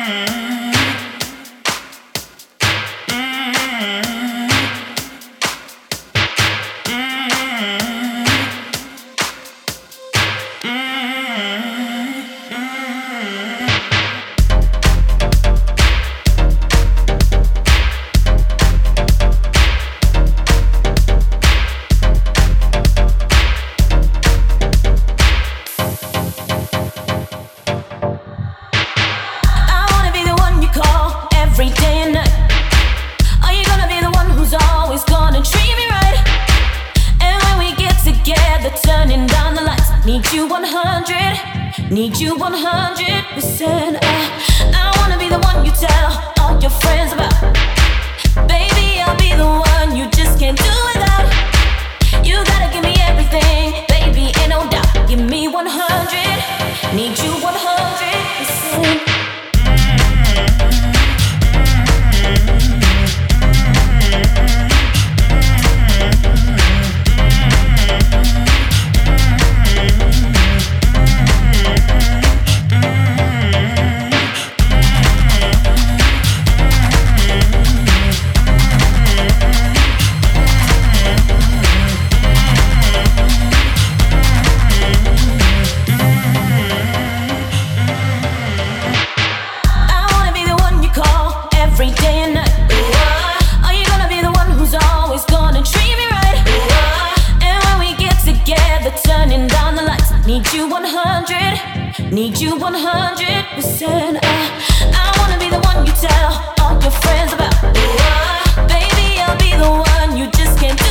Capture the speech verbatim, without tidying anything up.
Need you one hundred percent. I, I wanna be the one you tell all your friends about. Baby, I'll be the one you just can't do without. You gotta give me everything, baby, ain't no doubt. Give me one hundred. Need you one hundred percent. Need you one hundred, need you one hundred percent. I, I wanna be the one you tell all your friends about. Baby, I'll be the one you just can't do.